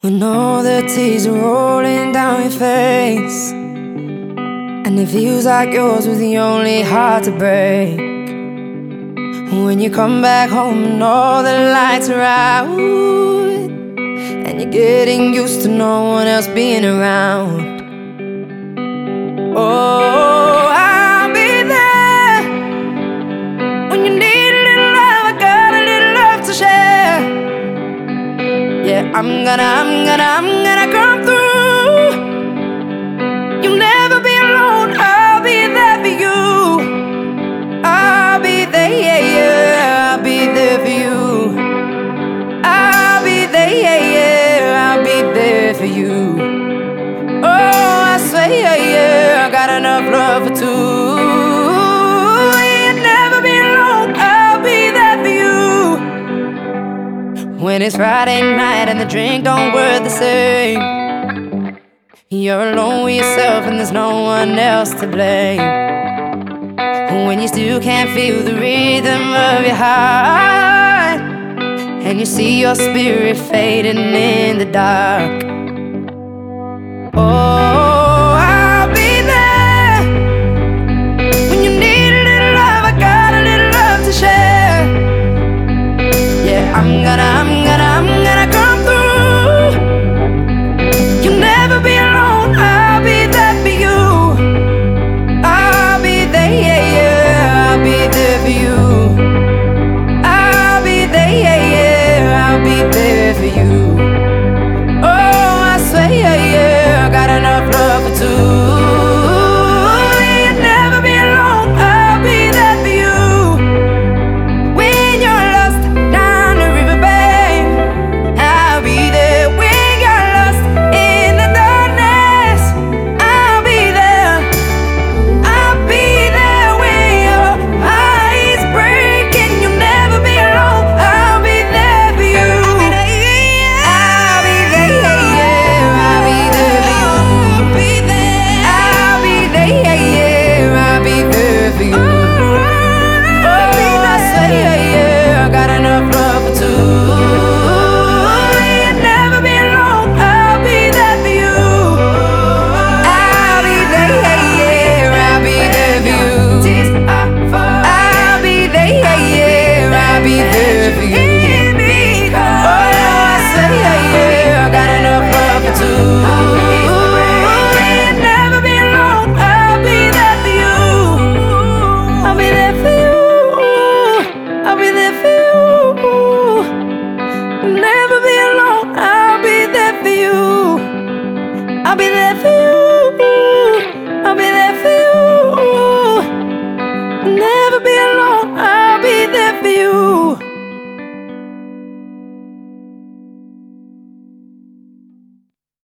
When all the tears are rolling down your face, and it feels like yours was the only heart to break. When you come back home and all the lights are out, and you're getting used to no one else being around. Oh, I'll be there when you need a little love. I got a little love to share. Yeah, I'm gonna come through. You'll never be alone. I'll be there for you. I'll be there, yeah, yeah. I'll be there for you. I'll be there, yeah, yeah. I'll be there for you. Oh, I swear, yeah, yeah. I got enough love for two. You'll never be alone. I'll be there for you. When it's Friday night and the drink don't work the same, you're alone with yourself and there's no one else to blame. When you still can't feel the rhythm of your heart, and you see your spirit fading in the dark. Oh, I'll be there when you need a little love. I got a little love to share. Yeah, I'm gonna come through. You'll never be alone. I'll be there for you. I'll be there, yeah, yeah. I'll be there for you. I'll be there, yeah, yeah. I'll be there for you. Oh, I swear, yeah, yeah. I got enough love for two. You'll never be alone. I'll be there for you. When you're lost down the riverbank, I'll be there. When you're lost in the darkness, I'll be there. I'll be there when your heart is breaking. You'll never be alone. I'll be there for you. I'll be there, yeah, yeah. I'll be there for you. I'll be there, yeah, yeah. I'll be there for you. Oh, I swear, yeah, yeah. I got enough love for two. You'll never be alone. I'll be there for you. I'll be there, yeah, yeah. I'll be there for you. I'll be there, yeah, yeah. I'll be there for you. Oh, I swear, yeah, yeah. I got enough love for two. You'll never be alone. I'll be there for you. I'll be there for you. I'll be there for you. You'll never be alone. I'll be there for you. I'll be there for you. I'll be there for you. You'll never be alone. I'll be there for you.